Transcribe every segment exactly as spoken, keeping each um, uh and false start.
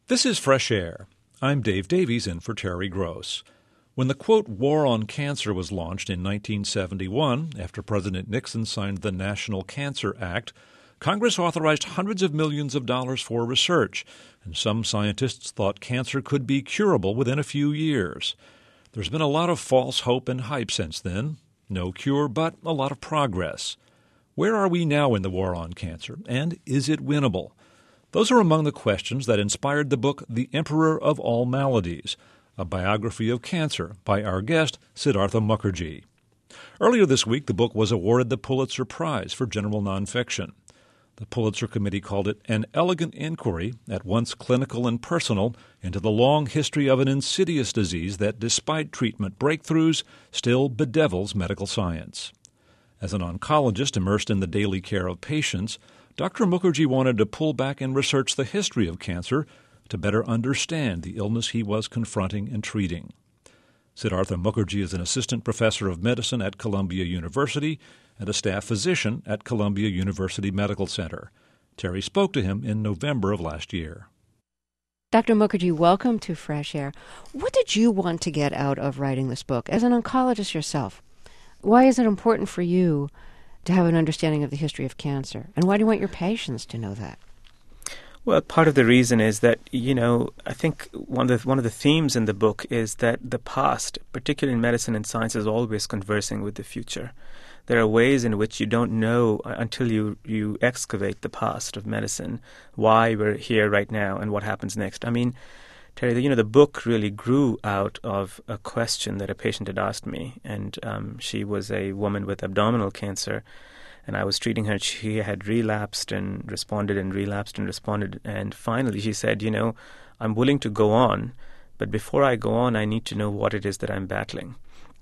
This is Fresh Air. I'm Dave Davies in for Terry Gross. When the, quote, war on cancer was launched in nineteen seventy-one, after President Nixon signed the National Cancer Act, Congress authorized hundreds of millions of dollars for research, and some scientists thought cancer could be curable within a few years. There's been a lot of false hope and hype since then. No cure, but a lot of progress. Where are we now in the war on cancer, and is it winnable? Those are among the questions that inspired the book The Emperor of All Maladies, a biography of cancer by our guest, Siddhartha Mukherjee. Earlier this week, the book was awarded the Pulitzer Prize for General Nonfiction. The Pulitzer Committee called it an elegant inquiry, at once clinical and personal, into the long history of an insidious disease that, despite treatment breakthroughs, still bedevils medical science. As an oncologist immersed in the daily care of patients, Doctor Mukherjee wanted to pull back and research the history of cancer to better understand the illness he was confronting and treating. Siddhartha Mukherjee is an assistant professor of medicine at Columbia University and a staff physician at Columbia University Medical Center. Terry spoke to him in November of last year. Doctor Mukherjee, welcome to Fresh Air. What did you want to get out of writing this book as an oncologist yourself? Why is it important for you to have an understanding of the history of cancer? And why do you want your patients to know that? Well, part of the reason is that, you know, I think one of the, one of the themes in the book is that the past, particularly in medicine and science, is always conversing with the future. There are ways in which you don't know until you, you excavate the past of medicine, why we're here right now and what happens next. I mean, Terry, you know, the book really grew out of a question that a patient had asked me, and um, she was a woman with abdominal cancer, and I was treating her. She had relapsed and responded and relapsed and responded, and finally she said, you know, I'm willing to go on, but before I go on, I need to know what it is that I'm battling.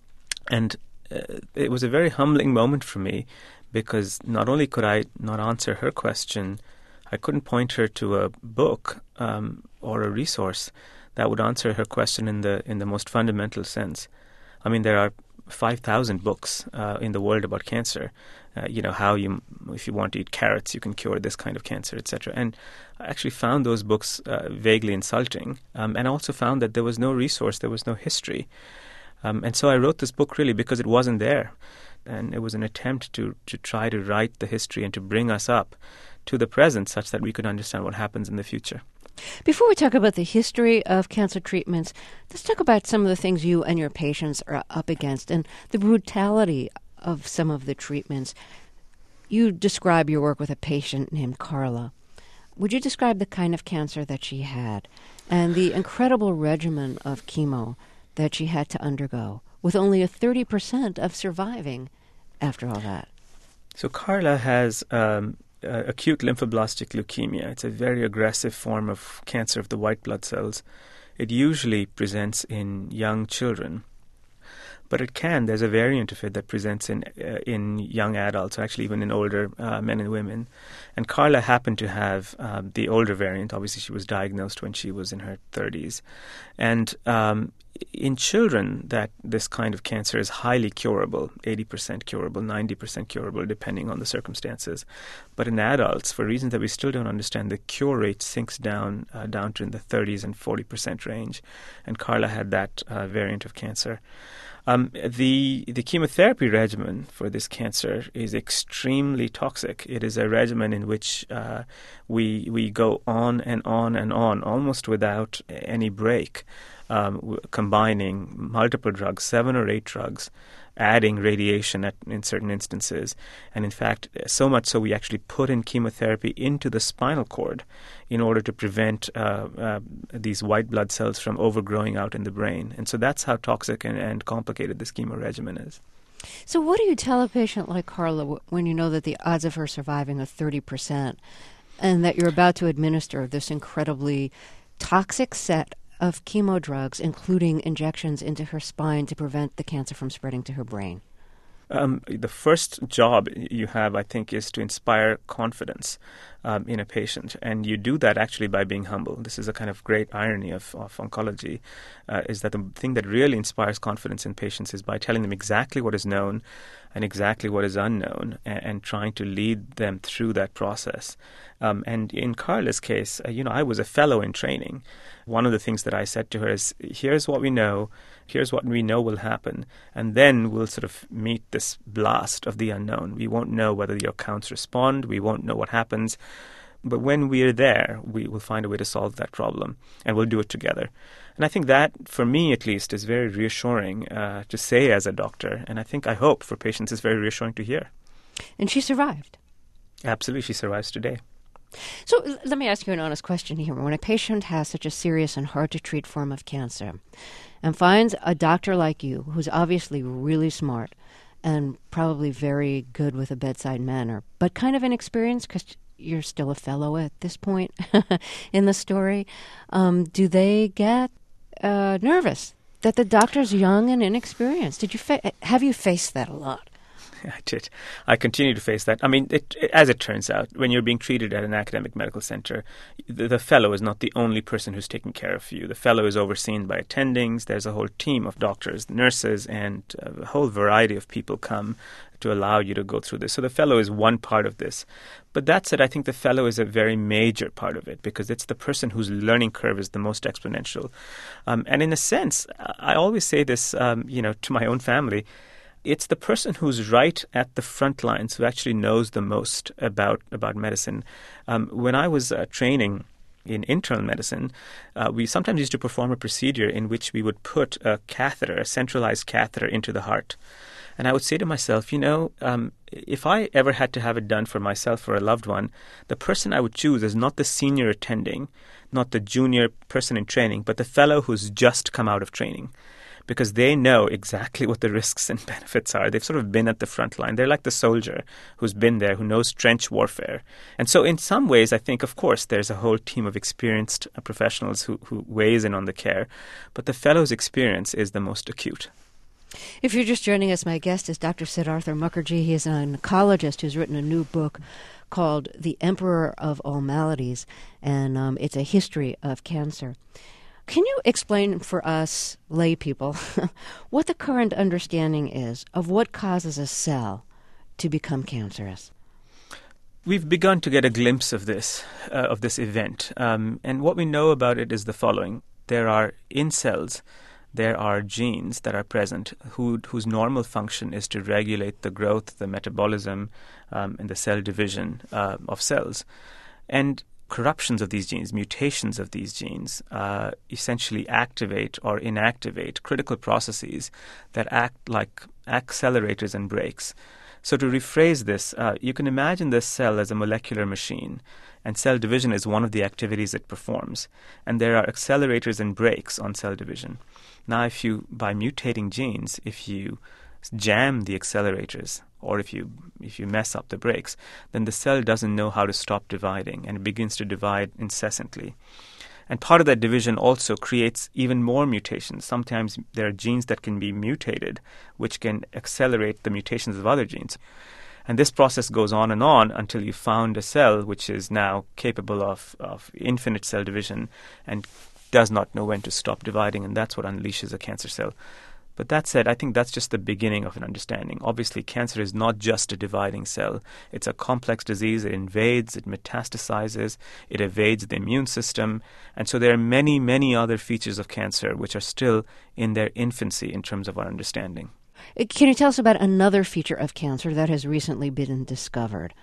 And uh, it was a very humbling moment for me, because not only could I not answer her question, I couldn't point her to a book um, or a resource that would answer her question in the in the most fundamental sense. I mean, there are five thousand books uh, in the world about cancer. Uh, you know, how you, if you want to eat carrots, you can cure this kind of cancer, et cetera. And I actually found those books uh, vaguely insulting, um, and I also found that there was no resource, there was no history. Um, and so I wrote this book really because it wasn't there. And it was an attempt to, to try to write the history and to bring us up to the present such that we could understand what happens in the future. Before we talk about the history of cancer treatments, let's talk about some of the things you and your patients are up against and the brutality of some of the treatments. You describe your work with a patient named Carla. Would you describe the kind of cancer that she had and the incredible regimen of chemo that she had to undergo, with only a thirty percent of surviving after all that? So Carla has um, uh, acute lymphoblastic leukemia. It's a very aggressive form of cancer of the white blood cells. It usually presents in young children, but it can, there's a variant of it that presents in uh, in young adults, or actually even in older uh, men and women. And Carla happened to have uh, the older variant. Obviously, she was diagnosed when she was in her thirties. And um, in children, that this kind of cancer is highly curable, eighty percent curable, ninety percent curable, depending on the circumstances. But in adults, for reasons that we still don't understand, the cure rate sinks down uh, down to in the thirties and forty percent range. And Carla had that uh, variant of cancer. Um, the the chemotherapy regimen for this cancer is extremely toxic. It is a regimen in which uh, we we go on and on and on, almost without any break, um, w- combining multiple drugs, seven or eight drugs, adding radiation at, in certain instances. And in fact, so much so we actually put in chemotherapy into the spinal cord in order to prevent uh, uh, these white blood cells from overgrowing out in the brain. And so that's how toxic and, and complicated this chemo regimen is. So what do you tell a patient like Carla when you know that the odds of her surviving are thirty percent and that you're about to administer this incredibly toxic set of chemo drugs, including injections into her spine to prevent the cancer from spreading to her brain? Um, the first job you have, I think, is to inspire confidence. um, in a patient. And you do that actually by being humble. This is a kind of great irony of, of oncology, uh, is that the thing that really inspires confidence in patients is by telling them exactly what is known and exactly what is unknown, and, and trying to lead them through that process. Um, and in Carla's case, uh, you know, I was a fellow in training. One of the things that I said to her is, here's what we know, here's what we know will happen, and then we'll sort of meet this blast of the unknown. We won't know whether your counts respond, we won't know what happens, but when we're there, we will find a way to solve that problem, and we'll do it together. And I think that, for me at least, is very reassuring uh, to say as a doctor, and I think, I hope, for patients it's very reassuring to hear. And she survived. Absolutely, she survives today. So l- let me ask you an honest question here. When a patient has such a serious and hard-to-treat form of cancer and finds a doctor like you, who's obviously really smart and probably very good with a bedside manner, but kind of inexperienced because you're still a fellow at this point in the story, um, do they get uh, nervous that the doctor's young and inexperienced? Did you fa- have you faced that a lot? I did. I continue to face that. I mean, it, it, as it turns out, when you're being treated at an academic medical center, the, the fellow is not the only person who's taking care of you. The fellow is overseen by attendings. There's a whole team of doctors, nurses, and a whole variety of people come to allow you to go through this. So the fellow is one part of this. But that said, I think the fellow is a very major part of it because it's the person whose learning curve is the most exponential. Um, and in a sense, I always say this, um, you know, to my own family. It's the person who's right at the front lines who actually knows the most about, about medicine. Um, when I was uh, training in internal medicine, uh, we sometimes used to perform a procedure in which we would put a catheter, a centralized catheter, into the heart. And I would say to myself, you know, um, if I ever had to have it done for myself or a loved one, the person I would choose is not the senior attending, not the junior person in training, but the fellow who's just come out of training. Because they know exactly what the risks and benefits are. They've sort of been at the front line. They're like the soldier who's been there, who knows trench warfare. And so in some ways, I think, of course, there's a whole team of experienced professionals who, who weighs in on the care. But the fellow's experience is the most acute. If you're just joining us, my guest is Doctor Siddhartha Mukherjee. He is an oncologist who's written a new book called The Emperor of All Maladies, and um, it's a history of cancer. Can you explain for us lay people what the current understanding is of what causes a cell to become cancerous? We've begun to get a glimpse of this, uh, of this event. Um, and what we know about it is the following. There are, in cells, there are genes that are present who, whose normal function is to regulate the growth, the metabolism, um, and the cell division uh, of cells. And corruptions of these genes, mutations of these genes, uh, essentially activate or inactivate critical processes that act like accelerators and brakes. So to rephrase this, uh, you can imagine this cell as a molecular machine, and cell division is one of the activities it performs. And there are accelerators and brakes on cell division. Now, if you, by mutating genes, if you jam the accelerators, or if you if you mess up the brakes, then the cell doesn't know how to stop dividing, and it begins to divide incessantly. And part of that division also creates even more mutations. Sometimes there are genes that can be mutated, which can accelerate the mutations of other genes. And this process goes on and on until you found a cell which is now capable of, of infinite cell division and does not know when to stop dividing, and that's what unleashes a cancer cell. But that said, I think that's just the beginning of an understanding. Obviously, cancer is not just a dividing cell. It's a complex disease. It invades, it metastasizes, it evades the immune system. And so there are many, many other features of cancer which are still in their infancy in terms of our understanding. Can you tell us about another feature of cancer that has recently been discovered?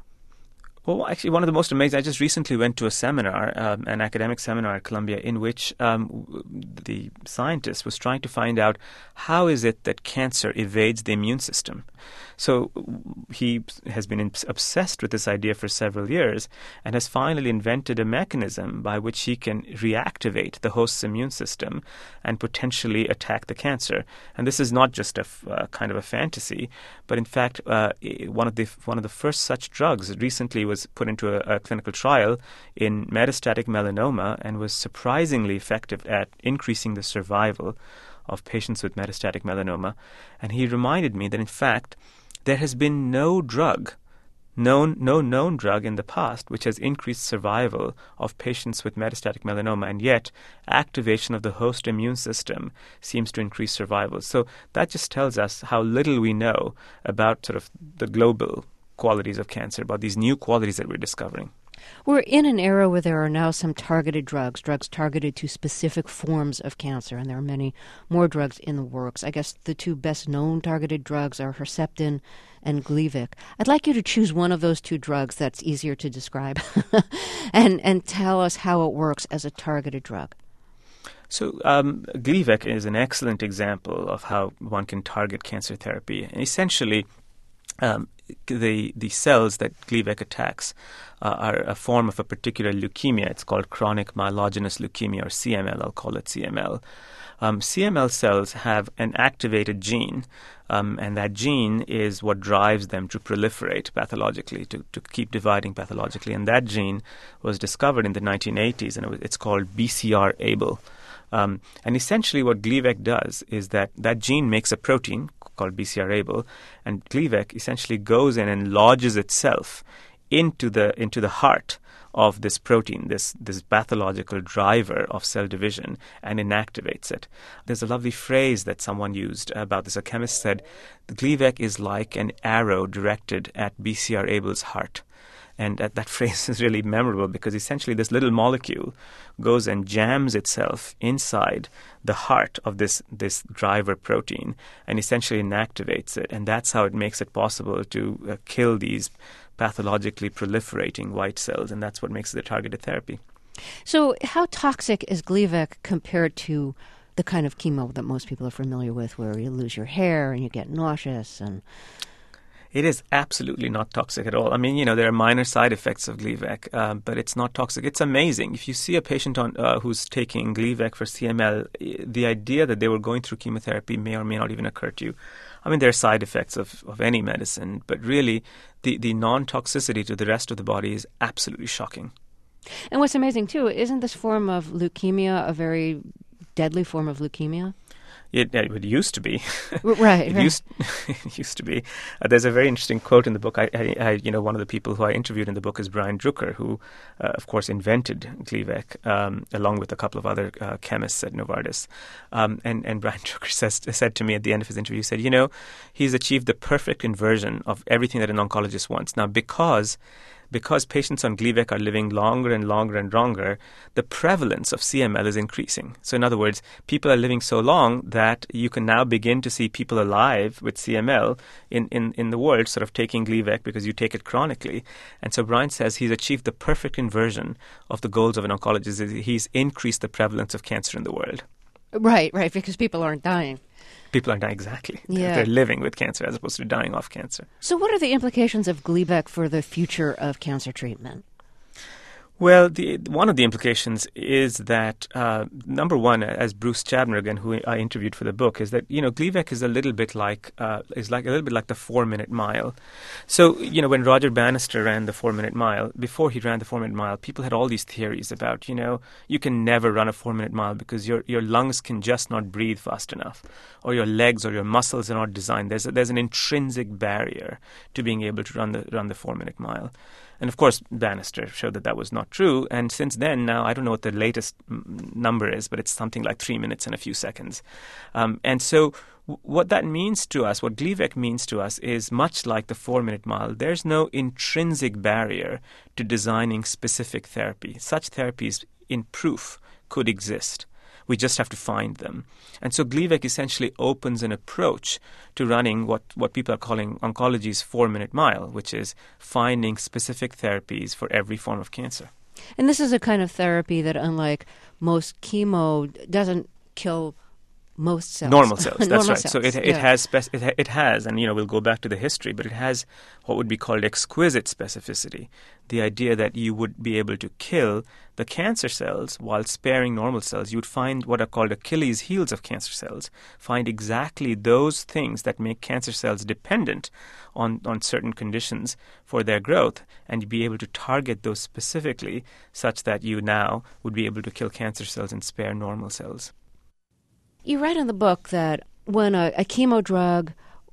Well, actually, one of the most amazing, I just recently went to a seminar, um, an academic seminar at Columbia, in which um, the scientist was trying to find out how is it that cancer evades the immune system. So he has been obsessed with this idea for several years and has finally invented a mechanism by which he can reactivate the host's immune system and potentially attack the cancer. And this is not just a uh, kind of a fantasy, but in fact, uh, one of the one of the first such drugs recently was put into a, a clinical trial in metastatic melanoma and was surprisingly effective at increasing the survival of patients with metastatic melanoma. And he reminded me that, in fact, there has been no drug, known, no known drug in the past which has increased survival of patients with metastatic melanoma, and yet activation of the host immune system seems to increase survival. So that just tells us how little we know about sort of the global qualities of cancer, about these new qualities that we're discovering. We're in an era where there are now some targeted drugs, drugs targeted to specific forms of cancer, and there are many more drugs in the works. I guess the two best-known targeted drugs are Herceptin and Gleevec. I'd like you to choose one of those two drugs that's easier to describe and, and tell us how it works as a targeted drug. So um, Gleevec is an excellent example of how one can target cancer therapy. And essentially, um, the the cells that Gleevec attacks uh, are a form of a particular leukemia. It's called chronic myelogenous leukemia, or C M L. I'll call it C M L. Um, C M L cells have an activated gene, um, and that gene is what drives them to proliferate pathologically, to, to keep dividing pathologically. And that gene was discovered in the nineteen eighties, and it was, it's called B C R A B L. Um, and essentially what Gleevec does is that that gene makes a protein called B C R A B L, and Gleevec essentially goes in and lodges itself into the into the heart of this protein, this this pathological driver of cell division, and inactivates it. There's a lovely phrase that someone used about this. A chemist said, the Gleevec is like an arrow directed at B C R A B L's heart. And that, that phrase is really memorable because essentially this little molecule goes and jams itself inside the heart of this, this driver protein and essentially inactivates it. And that's how it makes it possible to uh, kill these pathologically proliferating white cells. And that's what makes it a targeted therapy. So how toxic is Gleevec compared to the kind of chemo that most people are familiar with, where you lose your hair and you get nauseous and... It is absolutely not toxic at all. I mean, you know, there are minor side effects of Gleevec, uh, but it's not toxic. It's amazing. If you see a patient on uh, who's taking Gleevec for C M L, the idea that they were going through chemotherapy may or may not even occur to you. I mean, there are side effects of, of any medicine, but really the, the non-toxicity to the rest of the body is absolutely shocking. And what's amazing, too, isn't this form of leukemia a very deadly form of leukemia? It, it used to be. Right. it, right. Used, it used to be. Uh, there's a very interesting quote in the book. I, I, I, you know, one of the people who I interviewed in the book is Brian Drucker, who, uh, of course, invented Gleevec, um, along with a couple of other uh, chemists at Novartis. Um, and, and Brian Drucker says, said to me at the end of his interview, he said, you know, he's achieved the perfect inversion of everything that an oncologist wants. Now, because... Because patients on Gleevec are living longer and longer and longer, the prevalence of C M L is increasing. So in other words, people are living so long that you can now begin to see people alive with C M L in, in, in the world sort of taking Gleevec because you take it chronically. And so Brian says he's achieved the perfect inversion of the goals of an oncologist. He's increased the prevalence of cancer in the world. Right, right, because people aren't dying. People aren't dying, exactly. Yeah. They're living with cancer as opposed to dying off cancer. So what are the implications of Gleevec for the future of cancer treatment? Well, the, one of the implications is that, uh, number one, as Bruce Chabner, again, who I interviewed for the book, is that, you know, Gleevec is a little bit like, uh, is like a little bit like the four-minute mile. So, you know, when Roger Bannister ran the four-minute mile, before he ran the four-minute mile, people had all these theories about, you know, you can never run a four-minute mile because your, your lungs can just not breathe fast enough, or your legs or your muscles are not designed. There's a, there's an intrinsic barrier to being able to run the run the four-minute mile. And of course, Bannister showed that that was not true. And since then, now, I don't know what the latest m- number is, but it's something like three minutes and a few seconds. Um, and so w- what that means to us, what Gleevec means to us, is much like the four-minute mile. There's no intrinsic barrier to designing specific therapy. Such therapies, in proof, could exist. We just have to find them. And so Gleevec essentially opens an approach to running what, what people are calling oncology's four-minute mile, which is finding specific therapies for every form of cancer. And this is a kind of therapy that, unlike most chemo, doesn't kill most cells. Normal cells, that's Normal right. cells. So it it yeah. has spec- it, ha- it has, and you know we'll go back to the history, but it has what would be called exquisite specificity. The idea that you would be able to kill the cancer cells while sparing normal cells. You would find what are called Achilles heels of cancer cells. Find exactly those things that make cancer cells dependent on on certain conditions for their growth, and be able to target those specifically, such that you now would be able to kill cancer cells and spare normal cells. You write in the book that when a, a chemo drug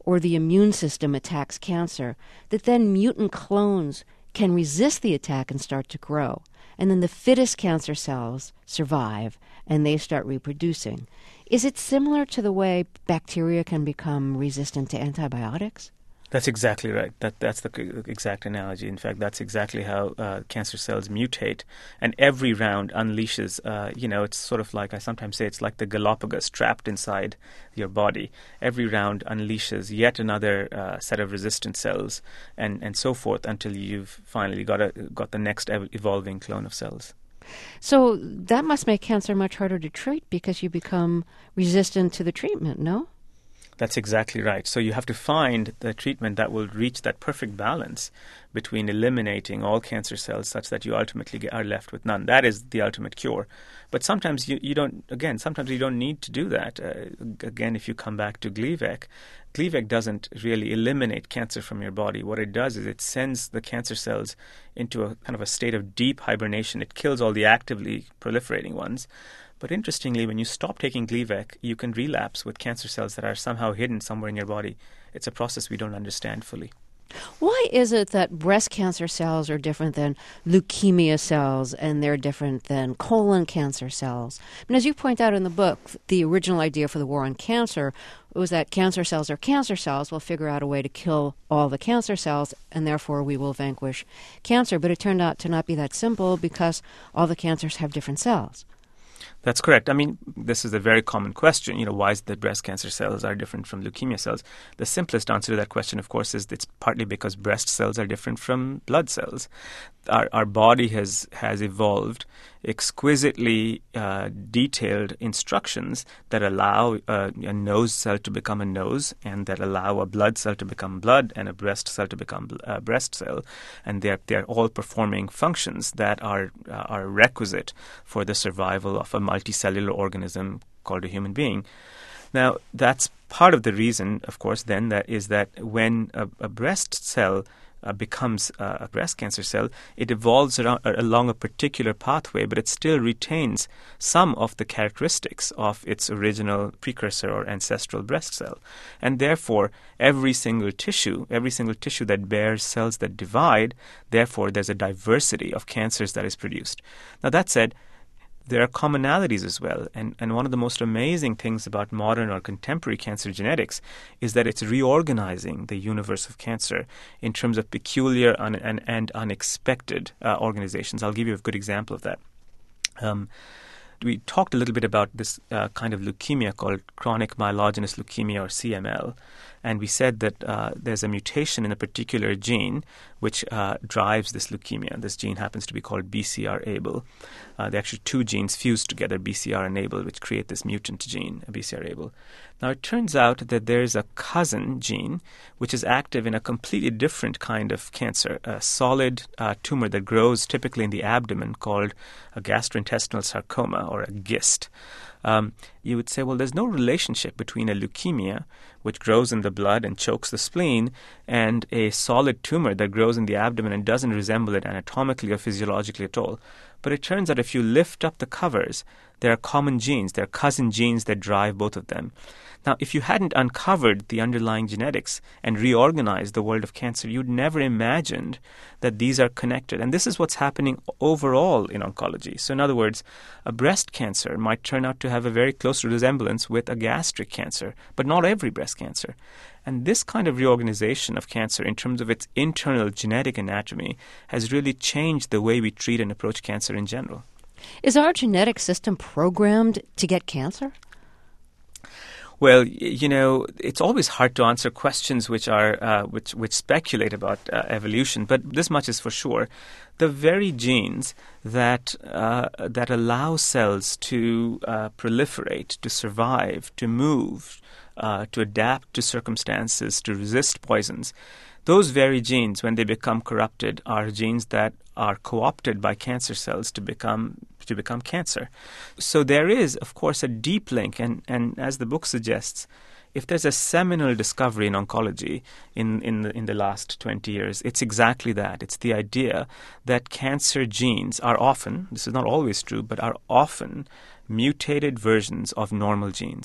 or the immune system attacks cancer, that then mutant clones can resist the attack and start to grow. And then the fittest cancer cells survive and they start reproducing. Is it similar to the way bacteria can become resistant to antibiotics? That's exactly right. That That's the exact analogy. In fact, that's exactly how uh, cancer cells mutate. And every round unleashes, uh, you know, it's sort of like, I sometimes say, it's like the Galapagos trapped inside your body. Every round unleashes yet another uh, set of resistant cells and, and so forth until you've finally got, a, got the next ev- evolving clone of cells. So that must make cancer much harder to treat because you become resistant to the treatment, no? That's exactly right. So you have to find the treatment that will reach that perfect balance between eliminating all cancer cells such that you ultimately get, are left with none. That is the ultimate cure. But sometimes you, you don't, again, sometimes you don't need to do that. Uh, again, if you come back to Gleevec, Gleevec doesn't really eliminate cancer from your body. What it does is it sends the cancer cells into a kind of a state of deep hibernation. It kills all the actively proliferating ones. But interestingly, when you stop taking Gleevec, you can relapse with cancer cells that are somehow hidden somewhere in your body. It's a process we don't understand fully. Why is it that breast cancer cells are different than leukemia cells and they're different than colon cancer cells? And as you point out in the book, the original idea for the war on cancer was that cancer cells are cancer cells. We'll figure out a way to kill all the cancer cells, and therefore we will vanquish cancer. But it turned out to not be that simple because all the cancers have different cells. That's correct. I mean, this is a very common question. You know, why is it that breast cancer cells are different from leukemia cells? The simplest answer to that question, of course, is it's partly because breast cells are different from blood cells. Our, our body has, has evolved exquisitely uh, detailed instructions that allow uh, a nose cell to become a nose, and that allow a blood cell to become blood and a breast cell to become a breast cell. And they're, they're all performing functions that are, uh, are requisite for the survival of a multicellular organism called a human being. Now, that's part of the reason, of course, then, that is that when a, a breast cell Uh, becomes uh, a breast cancer cell, it evolves around, uh, along a particular pathway, but it still retains some of the characteristics of its original precursor or ancestral breast cell. And therefore, every single tissue, every single tissue that bears cells that divide, therefore there's a diversity of cancers that is produced. Now, that said, there are commonalities as well. And, and one of the most amazing things about modern or contemporary cancer genetics is that it's reorganizing the universe of cancer in terms of peculiar un, and, and unexpected uh, organizations. I'll give you a good example of that. Um, we talked a little bit about this uh, kind of leukemia called chronic myelogenous leukemia, or C M L. And we said that uh, there's a mutation in a particular gene which uh, drives this leukemia. This gene happens to be called B C R A B L. Uh, there are actually two genes fused together, B C R and A B L, which create this mutant gene, B C R A B L. Now, it turns out that there's a cousin gene which is active in a completely different kind of cancer, a solid uh, tumor that grows typically in the abdomen called a gastrointestinal sarcoma, or a GIST. Um, you would say, well, there's no relationship between a leukemia, which grows in the blood and chokes the spleen, and a solid tumor that grows in the abdomen and doesn't resemble it anatomically or physiologically at all. But it turns out if you lift up the covers, there are common genes, there are cousin genes that drive both of them. Now, if you hadn't uncovered the underlying genetics and reorganized the world of cancer, you'd never imagined that these are connected. And this is what's happening overall in oncology. So in other words, a breast cancer might turn out to have a very close resemblance with a gastric cancer, but not every breast cancer. And this kind of reorganization of cancer in terms of its internal genetic anatomy has really changed the way we treat and approach cancer in general. Is our genetic system programmed to get cancer? Well, you know, it's always hard to answer questions which are uh, which which speculate about uh, evolution. But this much is for sure: the very genes that uh, that allow cells to uh, proliferate, to survive, to move, uh, to adapt to circumstances, to resist poisons, those very genes, when they become corrupted, are genes that are co-opted by cancer cells to become to become cancer. So there is, of course, a deep link, and, and as the book suggests, if there's a seminal discovery in oncology in, in, the, in the last twenty years, it's exactly that. It's the idea that cancer genes are often, this is not always true, but are often mutated versions of normal genes.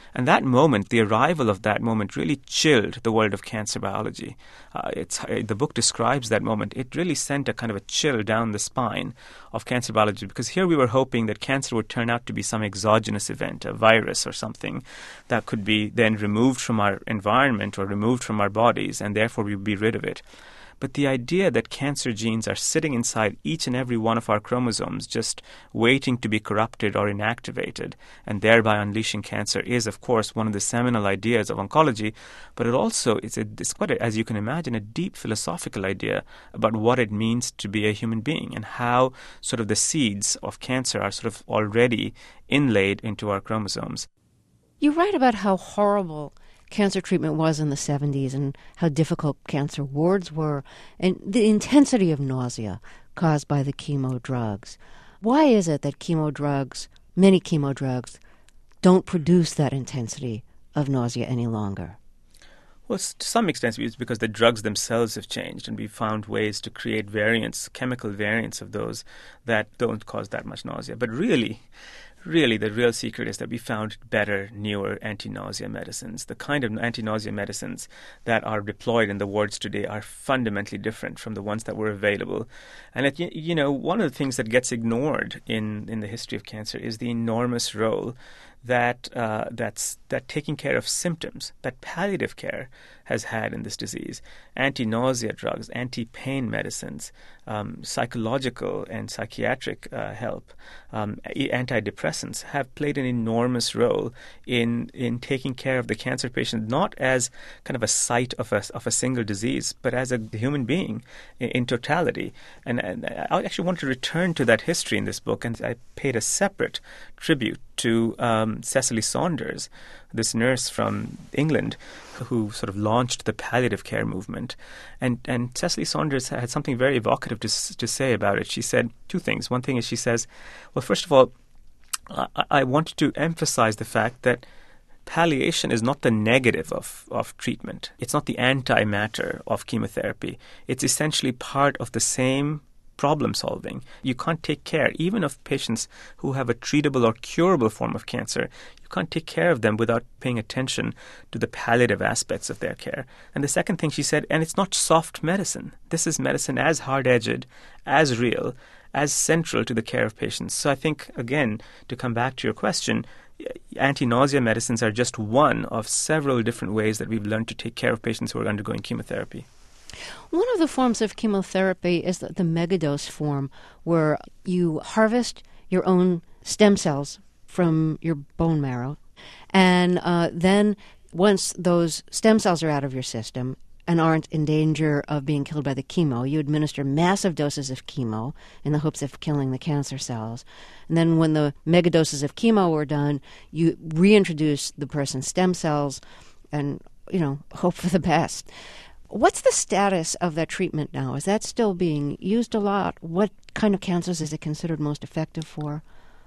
And that moment, the arrival of that moment, really chilled the world of cancer biology. Uh, it's, uh, the book describes that moment. It really sent a kind of a chill down the spine of cancer biology, because here we were hoping that cancer would turn out to be some exogenous event, a virus or something that could be then removed from our environment or removed from our bodies, and therefore we would be rid of it. But the idea that cancer genes are sitting inside each and every one of our chromosomes, just waiting to be corrupted or inactivated, and thereby unleashing cancer, is, of course, one of the seminal ideas of oncology. But it also is, a, it's quite, a, as you can imagine, a deep philosophical idea about what it means to be a human being, and how sort of the seeds of cancer are sort of already inlaid into our chromosomes. You write about how horrible cancer treatment was in the seventies and how difficult cancer wards were and the intensity of nausea caused by the chemo drugs. Why is it that chemo drugs, many chemo drugs, don't produce that intensity of nausea any longer? Well, to some extent, it's because the drugs themselves have changed, and we've found ways to create variants, chemical variants of those that don't cause that much nausea. But really, Really, the real secret is that we found better, newer anti-nausea medicines. The kind of anti-nausea medicines that are deployed in the wards today are fundamentally different from the ones that were available. And, it, you know, one of the things that gets ignored in, in the history of cancer is the enormous role that uh, that's that taking care of symptoms, that palliative care has had in this disease. Anti-nausea drugs, anti-pain medicines, um, psychological and psychiatric uh, help, um, antidepressants have played an enormous role in in taking care of the cancer patient, not as kind of a site of a of a single disease, but as a human being in, in totality. And, and I actually want to return to that history in this book, and I paid a separate tribute to um, Cecily Saunders, this nurse from England who sort of launched the palliative care movement. And and Cecily Saunders had something very evocative to, to say about it. She said two things. One thing is she says, well, first of all, I, I want to emphasize the fact that palliation is not the negative of, of treatment. It's not the antimatter of chemotherapy. It's essentially part of the same problem solving. You can't take care, even of patients who have a treatable or curable form of cancer, you can't take care of them without paying attention to the palliative aspects of their care. And the second thing she said, and it's not soft medicine. This is medicine as hard-edged, as real, as central to the care of patients. So I think, again, to come back to your question, anti-nausea medicines are just one of several different ways that we've learned to take care of patients who are undergoing chemotherapy. One of the forms of chemotherapy is the, the megadose form, where you harvest your own stem cells from your bone marrow, and uh, then once those stem cells are out of your system and aren't in danger of being killed by the chemo, you administer massive doses of chemo in the hopes of killing the cancer cells. And then when the megadoses of chemo are done, you reintroduce the person's stem cells and, you know, hope for the best. What's the status of that treatment now? Is that still being used a lot? What kind of cancers is it considered most effective for?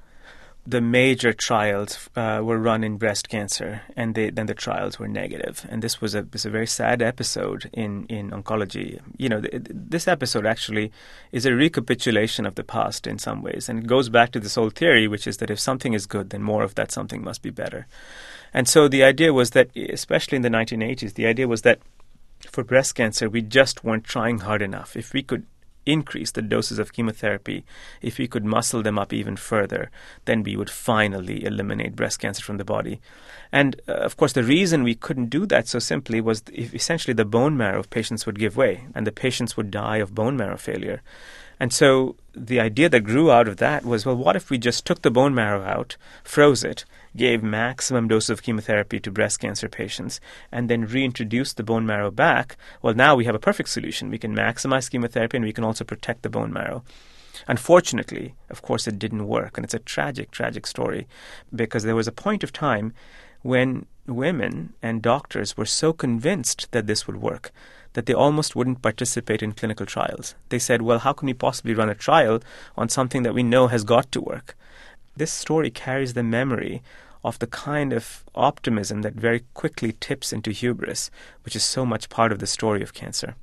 The major trials uh, were run in breast cancer, and they, then the trials were negative. And this was a, was a very sad episode in, in oncology. You know, th- this episode actually is a recapitulation of the past in some ways. And it goes back to this old theory, which is that if something is good, then more of that something must be better. And so the idea was that, especially in the nineteen eighties, the idea was that for breast cancer, we just weren't trying hard enough. If we could increase the doses of chemotherapy, if we could muscle them up even further, then we would finally eliminate breast cancer from the body. And, uh, of course, the reason we couldn't do that so simply was th- essentially the bone marrow of patients would give way, and the patients would die of bone marrow failure. And so the idea that grew out of that was, well, what if we just took the bone marrow out, froze it, gave maximum dose of chemotherapy to breast cancer patients, and then reintroduced the bone marrow back? Well, now we have a perfect solution. We can maximize chemotherapy, and we can also protect the bone marrow. Unfortunately, of course, it didn't work, and it's a tragic, tragic story, because there was a point of time when women and doctors were so convinced that this would work that they almost wouldn't participate in clinical trials. They said, well, how can we possibly run a trial on something that we know has got to work? This story carries the memory of the kind of optimism that very quickly tips into hubris, which is so much part of the story of cancer.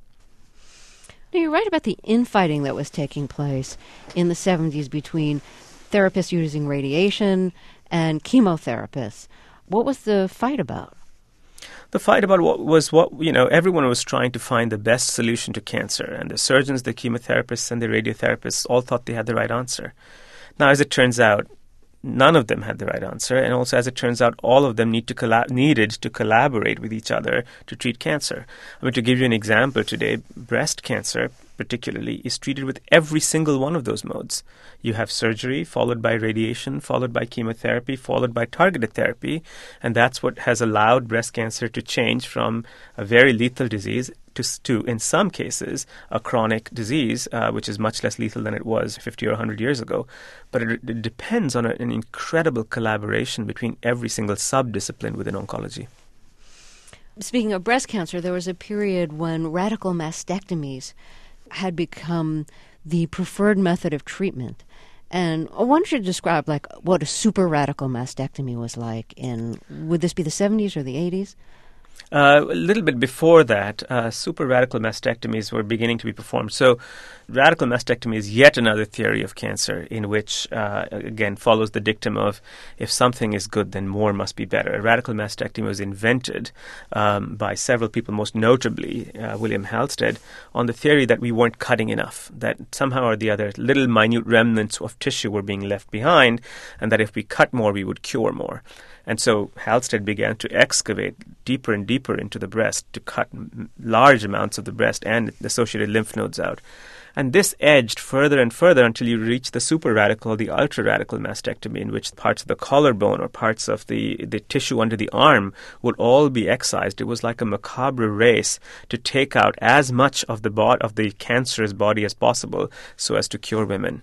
Now, you write about the infighting that was taking place in the seventies between therapists using radiation and chemotherapists. What was the fight about? The fight about what was what, you know, everyone was trying to find the best solution to cancer. And the surgeons, the chemotherapists, and the radiotherapists all thought they had the right answer. Now, as it turns out, none of them had the right answer. And also, as it turns out, all of them need to collab- needed to collaborate with each other to treat cancer. I mean, to give you an example today, breast cancer particularly is treated with every single one of those modes. You have surgery, followed by radiation, followed by chemotherapy, followed by targeted therapy. And that's what has allowed breast cancer to change from a very lethal disease to, to in some cases, a chronic disease, uh, which is much less lethal than it was fifty or one hundred years ago. But it, it depends on a, an incredible collaboration between every single sub-discipline within oncology. Speaking of breast cancer, there was a period when radical mastectomies had become the preferred method of treatment. And I want you to describe like what a super radical mastectomy was like in, would this be the seventies or the eighties? Uh, a little bit before that, uh, super radical mastectomies were beginning to be performed. So radical mastectomy is yet another theory of cancer in which, uh, again, follows the dictum of if something is good, then more must be better. A radical mastectomy was invented um, by several people, most notably uh, William Halsted, on the theory that we weren't cutting enough, that somehow or the other little minute remnants of tissue were being left behind, and that if we cut more, we would cure more. And so Halsted began to excavate deeper and deeper into the breast to cut m- large amounts of the breast and the associated lymph nodes out. And this edged further and further until you reach the super radical, the ultra radical mastectomy, in which parts of the collarbone or parts of the, the tissue under the arm would all be excised. It was like a macabre race to take out as much of the bo- of the cancerous body as possible so as to cure women.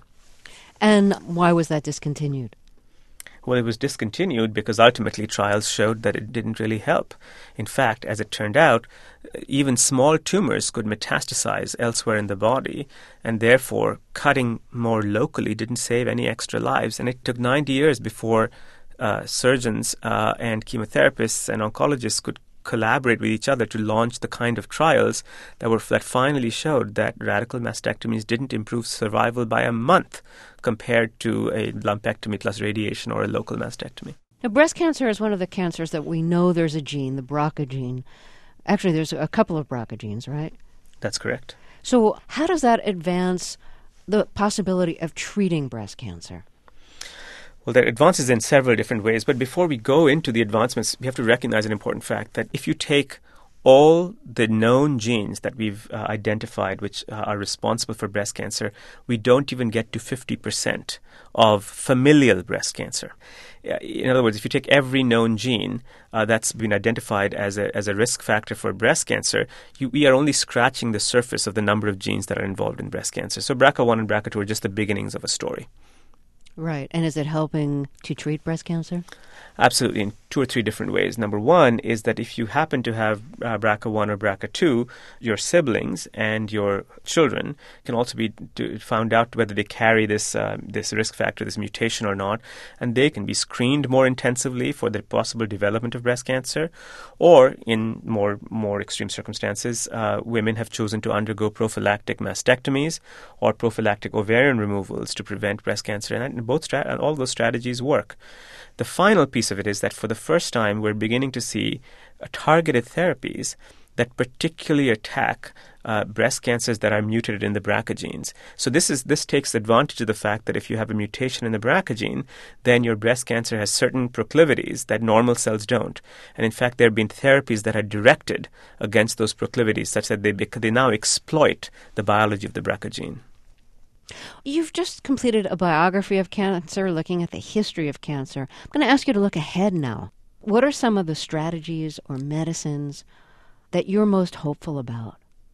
And why was that discontinued? Well, it was discontinued because ultimately trials showed that it didn't really help. In fact, as it turned out, even small tumors could metastasize elsewhere in the body, and therefore cutting more locally didn't save any extra lives. And it took ninety years before uh, surgeons uh, and chemotherapists and oncologists could collaborate with each other to launch the kind of trials that were that finally showed that radical mastectomies didn't improve survival by a month compared to a lumpectomy plus radiation or a local mastectomy. Now, breast cancer is one of the cancers that we know there's a gene, the B R C A gene. Actually, there's a couple of B R C A genes, right? That's correct. So how does that advance the possibility of treating breast cancer? Well, there are advances in several different ways, but before we go into the advancements, we have to recognize an important fact that if you take all the known genes that we've uh, identified which uh, are responsible for breast cancer, we don't even get to fifty percent of familial breast cancer. In other words, if you take every known gene uh, that's been identified as a as a risk factor for breast cancer, you, we are only scratching the surface of the number of genes that are involved in breast cancer. So B R C A one and B R C A two are just the beginnings of a story. Right. And is it helping to treat breast cancer? Absolutely, in two or three different ways. Number one is that if you happen to have uh, B R C A one or B R C A two, your siblings and your children can also be do, found out whether they carry this uh, this risk factor, this mutation or not, and they can be screened more intensively for the possible development of breast cancer. Or, in more more extreme circumstances, uh, women have chosen to undergo prophylactic mastectomies or prophylactic ovarian removals to prevent breast cancer, and both stra- and all those strategies work. The final piece of it is that for the first time, we're beginning to see uh, targeted therapies that particularly attack uh, breast cancers that are mutated in the B R C A genes. So this is this takes advantage of the fact that if you have a mutation in the B R C A gene, then your breast cancer has certain proclivities that normal cells don't. And in fact, there have been therapies that are directed against those proclivities such that they, bec- they now exploit the biology of the B R C A gene. You've just completed a biography of cancer, looking at the history of cancer. I'm going to ask you to look ahead now. What are some of the strategies or medicines that you're most hopeful about?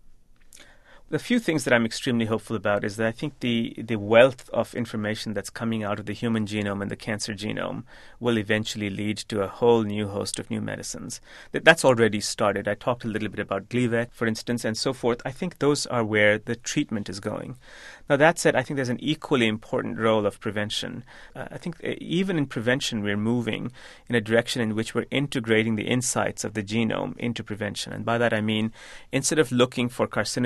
The few things that I'm extremely hopeful about is that I think the, the wealth of information that's coming out of the human genome and the cancer genome will eventually lead to a whole new host of new medicines. That, that's already started. I talked a little bit about Gleevec, for instance, and so forth. I think those are where the treatment is going. Now, that said, I think there's an equally important role of prevention. Uh, I think even in prevention, we're moving in a direction in which we're integrating the insights of the genome into prevention. And by that, I mean, instead of looking for carcinogens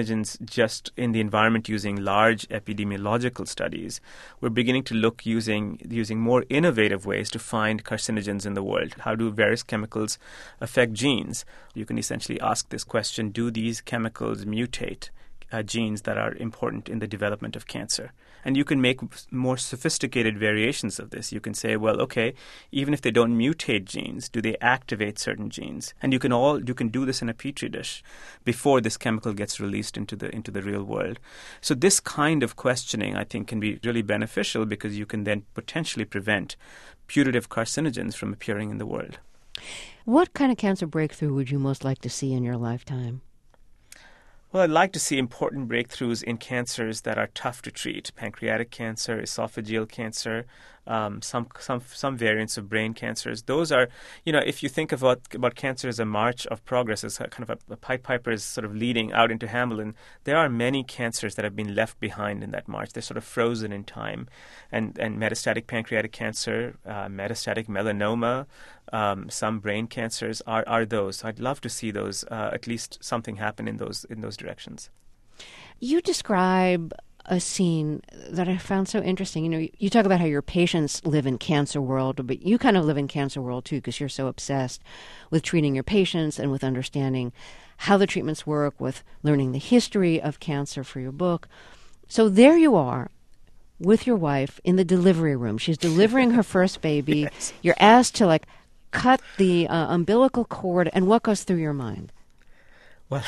just in the environment using large epidemiological studies. We're beginning to look using using more innovative ways to find carcinogens in the world. How do various chemicals affect genes? You can essentially ask this question: do these chemicals mutate Uh, genes that are important in the development of cancer? And you can make more sophisticated variations of this. You can say, well, okay, even if they don't mutate genes, do they activate certain genes? And you can all you can do this in a petri dish before this chemical gets released into the into the real world. So this kind of questioning, I think, can be really beneficial because you can then potentially prevent putative carcinogens from appearing in the world. What kind of cancer breakthrough would you most like to see in your lifetime? Well, I'd like to see important breakthroughs in cancers that are tough to treat: pancreatic cancer, esophageal cancer, um, some some some variants of brain cancers. Those are, you know, if you think about about cancer as a march of progress, as a kind of a, a Pied Piper is sort of leading out into Hamelin, there are many cancers that have been left behind in that march. They're sort of frozen in time, and and metastatic pancreatic cancer, uh, metastatic melanoma. Um, some brain cancers are, are those. I'd love to see those, uh, at least something happen in those in those directions. You describe a scene that I found so interesting. You know, you talk about how your patients live in cancer world, but you kind of live in cancer world too, because you're so obsessed with treating your patients and with understanding how the treatments work, with learning the history of cancer for your book. So there you are with your wife in the delivery room. She's delivering her first baby. Yes. You're asked to like cut the uh, umbilical cord, and what goes through your mind? Well,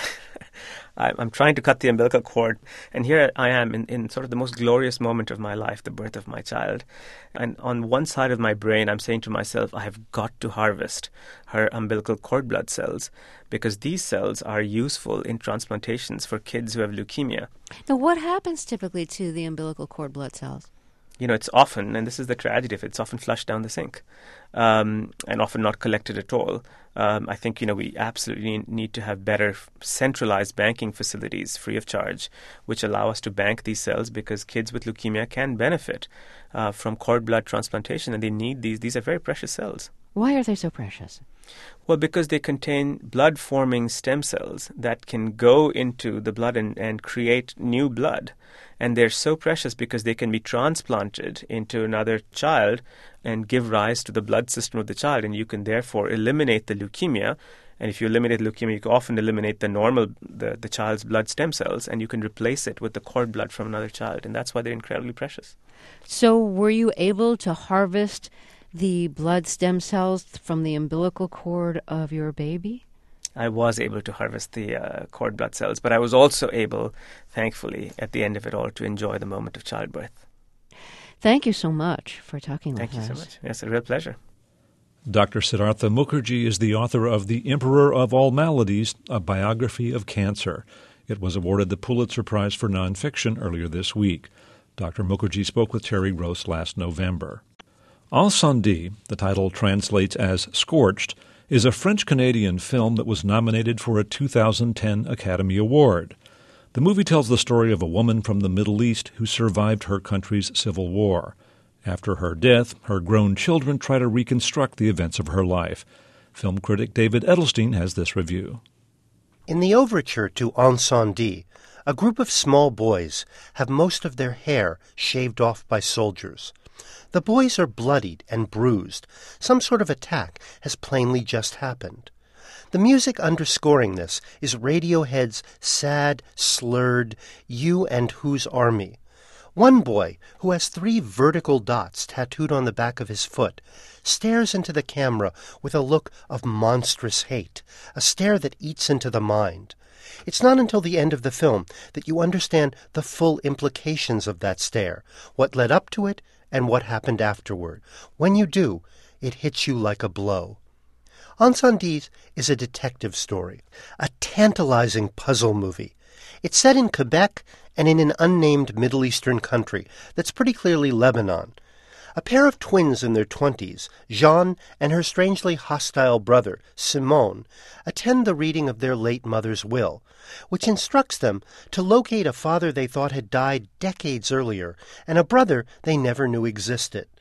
I'm trying to cut the umbilical cord, and here I am in, in sort of the most glorious moment of my life, the birth of my child. And on one side of my brain, I'm saying to myself, I have got to harvest her umbilical cord blood cells, because these cells are useful in transplantations for kids who have leukemia. Now, what happens typically to the umbilical cord blood cells? You know, it's often, and this is the tragedy of it, it's often flushed down the sink, um, and often not collected at all. Um, I think, you know, we absolutely need to have better centralized banking facilities free of charge, which allow us to bank these cells, because kids with leukemia can benefit uh, from cord blood transplantation, and they need these. These are very precious cells. Why are they so precious? Well, because they contain blood-forming stem cells that can go into the blood and, and create new blood. And they're so precious because they can be transplanted into another child and give rise to the blood system of the child. And you can therefore eliminate the leukemia. And if you eliminate leukemia, you can often eliminate the normal, the, the child's blood stem cells, and you can replace it with the cord blood from another child. And that's why they're incredibly precious. So were you able to harvest the blood stem cells from the umbilical cord of your baby? I was able to harvest the uh, cord blood cells, but I was also able, thankfully, at the end of it all, to enjoy the moment of childbirth. Thank you so much for talking Thank with us. you so much. Yes, a real pleasure. Doctor Siddhartha Mukherjee is the author of The Emperor of All Maladies, a biography of cancer. It was awarded the Pulitzer Prize for Nonfiction earlier this week. Doctor Mukherjee spoke with Terry Gross last November. Incendie, the title translates as Scorched, is a French-Canadian film that was nominated for a two thousand ten Academy Award. The movie tells the story of a woman from the Middle East who survived her country's civil war. After her death, her grown children try to reconstruct the events of her life. Film critic David Edelstein has this review. In the overture to Incendie, a group of small boys have most of their hair shaved off by soldiers. The boys are bloodied and bruised. Some sort of attack has plainly just happened. The music underscoring this is Radiohead's sad, slurred You and Whose Army. One boy, who has three vertical dots tattooed on the back of his foot, stares into the camera with a look of monstrous hate, a stare that eats into the mind. It's not until the end of the film that you understand the full implications of that stare, what led up to it, and what happened afterward. When you do, it hits you like a blow. Incendie is a detective story, a tantalizing puzzle movie. It's set in Quebec and in an unnamed Middle Eastern country that's pretty clearly Lebanon. A pair of twins in their twenties, Jeanne and her strangely hostile brother, Simone, attend the reading of their late mother's will, which instructs them to locate a father they thought had died decades earlier and a brother they never knew existed.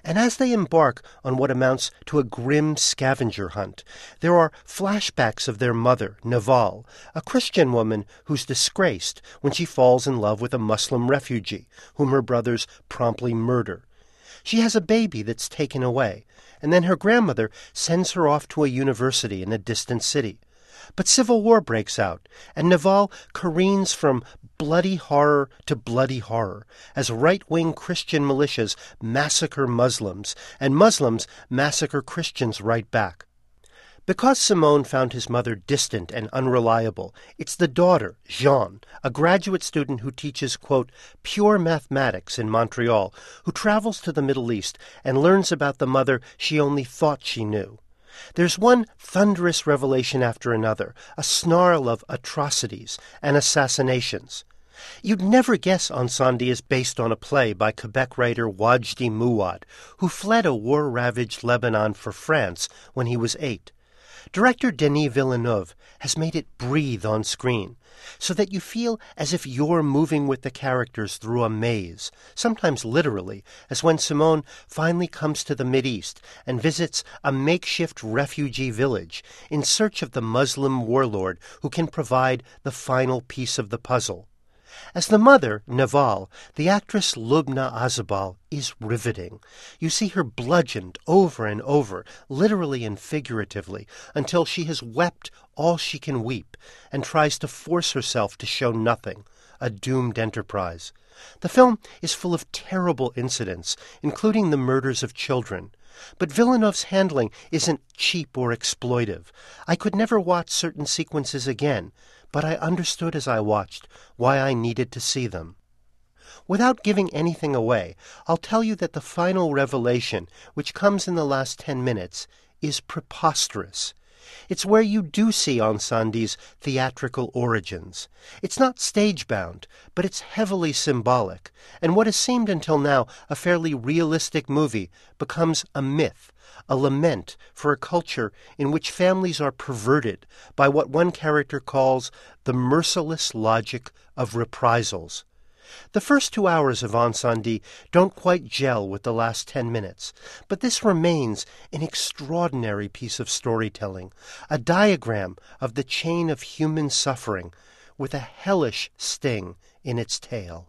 And as they embark on what amounts to a grim scavenger hunt, there are flashbacks of their mother, Naval, a Christian woman who's disgraced when she falls in love with a Muslim refugee, whom her brothers promptly murder. She has a baby that's taken away, and then her grandmother sends her off to a university in a distant city. But civil war breaks out, and Naval careens from bloody horror to bloody horror, as right-wing Christian militias massacre Muslims, and Muslims massacre Christians right back. Because Simone found his mother distant and unreliable, it's the daughter, Jean, a graduate student who teaches, quote, pure mathematics in Montreal, who travels to the Middle East and learns about the mother she only thought she knew. There's one thunderous revelation after another, a snarl of atrocities and assassinations. You'd never guess Ensandi is based on a play by Quebec writer Wajdi Mouawad, who fled a war-ravaged Lebanon for France when he was eight. Director Denis Villeneuve has made it breathe on screen, so that you feel as if you're moving with the characters through a maze, sometimes literally, as when Simone finally comes to the Mideast and visits a makeshift refugee village in search of the Muslim warlord who can provide the final piece of the puzzle. As the mother, Naval, the actress Lubna Azabal is riveting. You see her bludgeoned over and over, literally and figuratively, until she has wept all she can weep, and tries to force herself to show nothing, a doomed enterprise. The film is full of terrible incidents, including the murders of children. But Villeneuve's handling isn't cheap or exploitive. I could never watch certain sequences again, but I understood as I watched why I needed to see them. Without giving anything away, I'll tell you that the final revelation, which comes in the last ten minutes, is preposterous. It's where you do see Ensandi's theatrical origins. It's not stage-bound, but it's heavily symbolic, and what has seemed until now a fairly realistic movie becomes a myth, a lament for a culture in which families are perverted by what one character calls the merciless logic of reprisals. The first two hours of Ensandi don't quite gel with the last ten minutes, but this remains an extraordinary piece of storytelling, a diagram of the chain of human suffering with a hellish sting in its tail.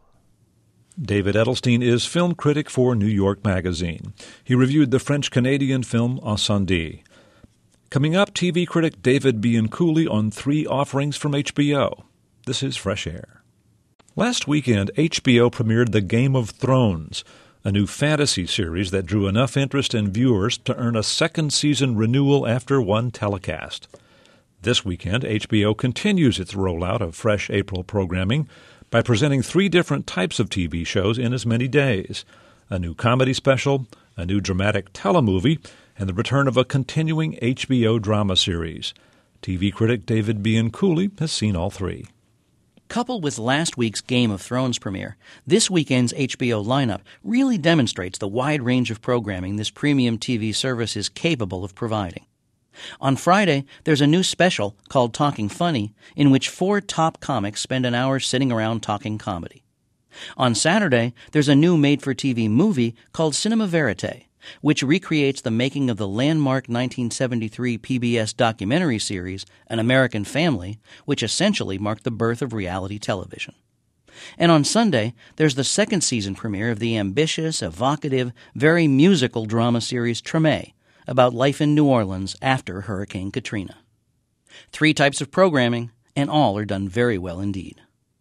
David Edelstein is film critic for New York Magazine. He reviewed the French-Canadian film Ensandi. Coming up, T V critic David Bianculli on three offerings from H B O. This is Fresh Air. Last weekend, H B O premiered The Game of Thrones, a new fantasy series that drew enough interest in viewers to earn a second season renewal after one telecast. This weekend, H B O continues its rollout of fresh April programming by presenting three different types of T V shows in as many days: a new comedy special, a new dramatic telemovie, and the return of a continuing H B O drama series. T V critic David Bianculli has seen all three. Coupled with last week's Game of Thrones premiere, this weekend's H B O lineup really demonstrates the wide range of programming this premium T V service is capable of providing. On Friday, there's a new special called Talking Funny, in which four top comics spend an hour sitting around talking comedy. On Saturday, there's a new made-for-T V movie called Cinema Verite, which recreates the making of the landmark nineteen seventy-three P B S documentary series An American Family, which essentially marked the birth of reality television. And on Sunday, there's the second season premiere of the ambitious, evocative, very musical drama series Treme, about life in New Orleans after Hurricane Katrina. Three types of programming, and all are done very well indeed.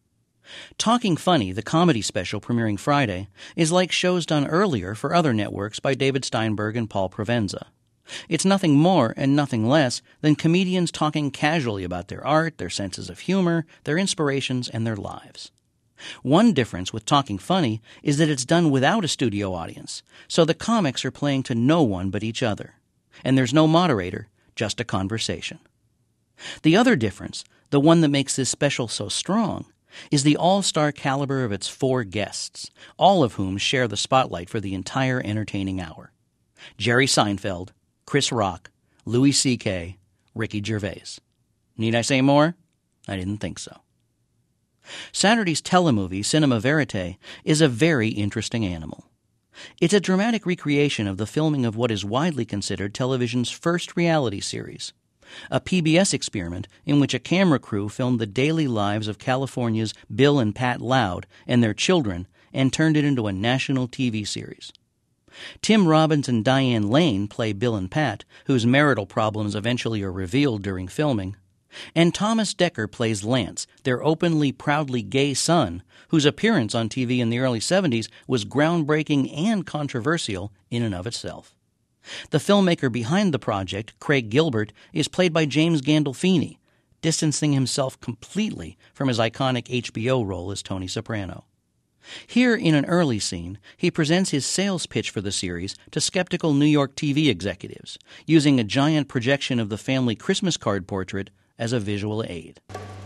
Talking Funny, the comedy special premiering Friday, is like shows done earlier for other networks by David Steinberg and Paul Provenza. It's nothing more and nothing less than comedians talking casually about their art, their senses of humor, their inspirations, and their lives. One difference with Talking Funny is that it's done without a studio audience, so the comics are playing to no one but each other. And there's no moderator, just a conversation. The other difference, the one that makes this special so strong, is the all-star caliber of its four guests, all of whom share the spotlight for the entire entertaining hour. Jerry Seinfeld, Chris Rock, Louis C K, Ricky Gervais. Need I say more? I didn't think so. Saturday's telemovie, Cinema Verite, is a very interesting animal. It's a dramatic recreation of the filming of what is widely considered television's first reality series, a P B S experiment in which a camera crew filmed the daily lives of California's Bill and Pat Loud and their children and turned it into a national T V series. Tim Robbins and Diane Lane play Bill and Pat, whose marital problems eventually are revealed during filming, and Thomas Dekker plays Lance, their openly, proudly gay son, whose appearance on T V in the early seventies was groundbreaking and controversial in and of itself. The filmmaker behind the project, Craig Gilbert, is played by James Gandolfini, distancing himself completely from his iconic H B O role as Tony Soprano. Here, in an early scene, he presents his sales pitch for the series to skeptical New York T V executives, using a giant projection of the family Christmas card portrait as a visual aid.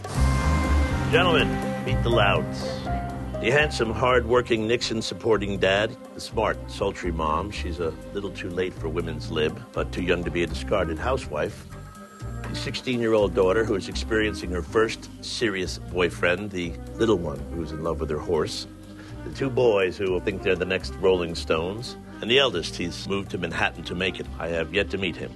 Gentlemen, meet the Louds. The handsome, hard-working, Nixon-supporting dad. The smart, sultry mom. She's a little too late for women's lib, but too young to be a discarded housewife. The sixteen-year-old daughter who is experiencing her first serious boyfriend, the little one who's in love with her horse. The two boys who think they're the next Rolling Stones. And the eldest, he's moved to Manhattan to make it. I have yet to meet him.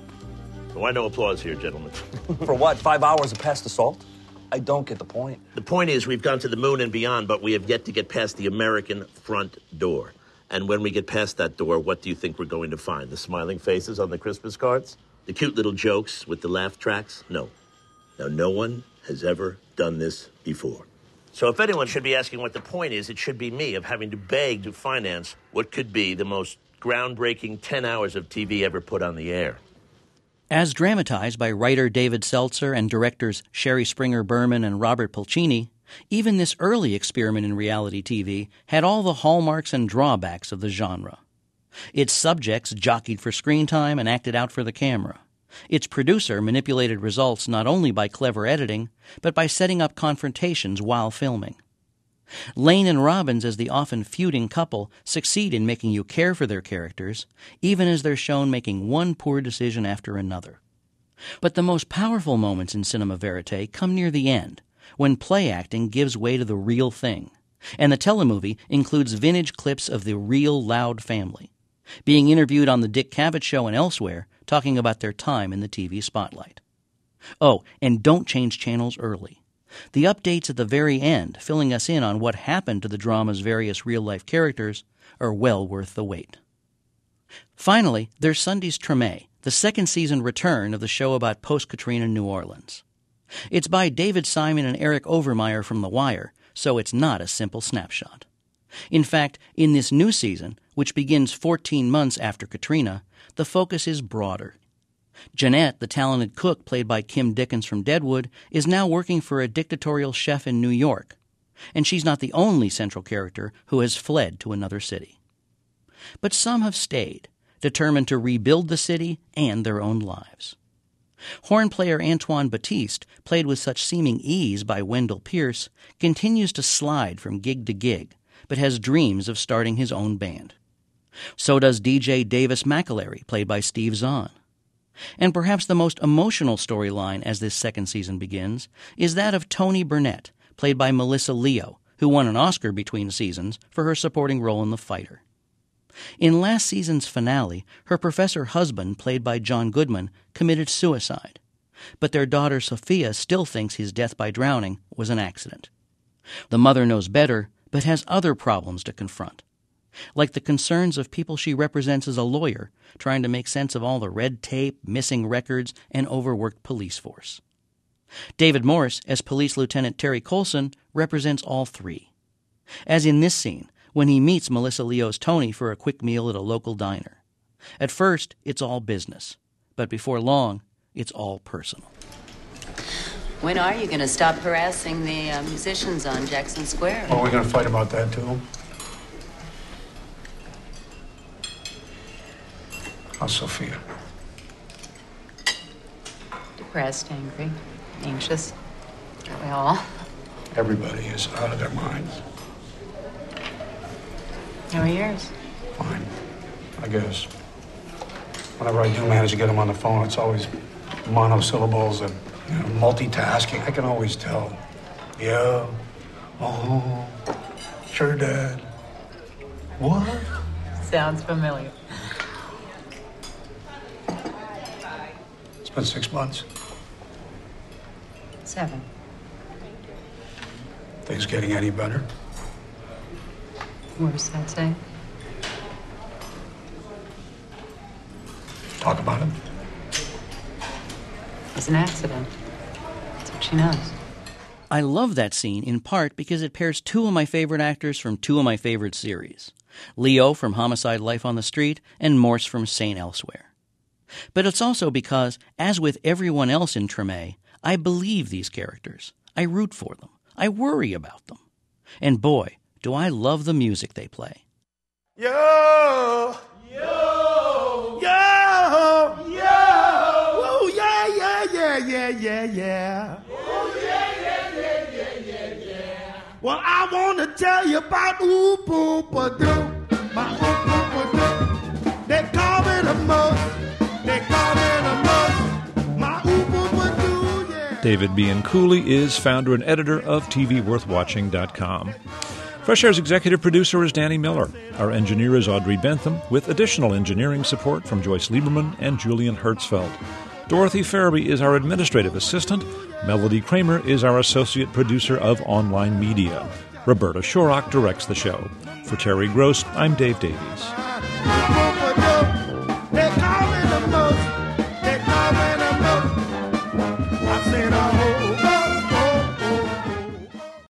So why no applause here, gentlemen? For what, five hours of past assault? I don't get the point. The point is we've gone to the moon and beyond, but we have yet to get past the American front door. And when we get past that door, what do you think we're going to find? The smiling faces on the Christmas cards? The cute little jokes with the laugh tracks? No. Now, no one has ever done this before. So if anyone should be asking what the point is, it should be me, of having to beg to finance what could be the most groundbreaking ten hours of T V ever put on the air. As dramatized by writer David Seltzer and directors Sherry Springer Berman and Robert Pulcini, even this early experiment in reality T V had all the hallmarks and drawbacks of the genre. Its subjects jockeyed for screen time and acted out for the camera. Its producer manipulated results not only by clever editing, but by setting up confrontations while filming. Lane and Robbins, as the often feuding couple, succeed in making you care for their characters, even as they're shown making one poor decision after another. But the most powerful moments in cinema verite come near the end, when play acting gives way to the real thing, and the telemovie includes vintage clips of the real Loud family, being interviewed on The Dick Cavett Show and elsewhere, talking about their time in the T V spotlight. Oh, and don't change channels early. The updates at the very end, filling us in on what happened to the drama's various real-life characters, are well worth the wait. Finally, there's Sunday's Treme, the second-season return of the show about post-Katrina New Orleans. It's by David Simon and Eric Overmyer from The Wire, so it's not a simple snapshot. In fact, in this new season, which begins fourteen months after Katrina, the focus is broader. Jeanette, the talented cook played by Kim Dickens from Deadwood, is now working for a dictatorial chef in New York, and she's not the only central character who has fled to another city. But some have stayed, determined to rebuild the city and their own lives. Horn player Antoine Batiste, played with such seeming ease by Wendell Pierce, continues to slide from gig to gig, but has dreams of starting his own band. So does D J Davis McAlery, played by Steve Zahn. And perhaps the most emotional storyline as this second season begins is that of Toni Burnett, played by Melissa Leo, who won an Oscar between seasons for her supporting role in The Fighter. In last season's finale, her professor husband, played by John Goodman, committed suicide, but their daughter Sophia still thinks his death by drowning was an accident. The mother knows better, but has other problems to confront, like the concerns of people she represents as a lawyer, trying to make sense of all the red tape, missing records, and overworked police force. David Morse, as Police Lieutenant Terry Colson, represents all three. As in this scene, when he meets Melissa Leo's Tony for a quick meal at a local diner. At first, it's all business, but before long, it's all personal. When are you going to stop harassing the uh, musicians on Jackson Square? Oh, we're going to fight about that, too? How's Sophia? Depressed, angry, anxious. Aren't we all? Everybody is out of their minds. How are yours? Fine, I guess. Whenever I do manage to get them on the phone, it's always monosyllables and, you know, multitasking. I can always tell. Yeah. Oh. Sure, Dad. What? sounds familiar. It's been six months. Seven. Things getting any better? What does that say? Talk about it. It was an accident. That's what she knows. I love that scene in part because it pairs two of my favorite actors from two of my favorite series. Leo from Homicide: Life on the Street and Morse from Saint Elsewhere. But it's also because, as with everyone else in Treme, I believe these characters. I root for them. I worry about them. And boy, do I love the music they play. Yo! Yo! Yo! Yo! Oh, yeah, yeah, yeah, yeah, yeah, yeah. Oh, yeah, yeah, yeah, yeah, yeah, yeah. Well, I want to tell you about Ooh Boo Ba Doo. My Ooh Boo Ba Doo. They call me the most. They call me the most. My Ooh Boo Ba Doo, yeah. David Bianculli is founder and editor of T V Worth Watching dot com. Fresh Air's executive producer is Danny Miller. Our engineer is Audrey Bentham, with additional engineering support from Joyce Lieberman and Julian Hertzfeld. Dorothy Farabee is our administrative assistant. Melody Kramer is our associate producer of online media. Roberta Shorrock directs the show. For Terry Gross, I'm Dave Davies.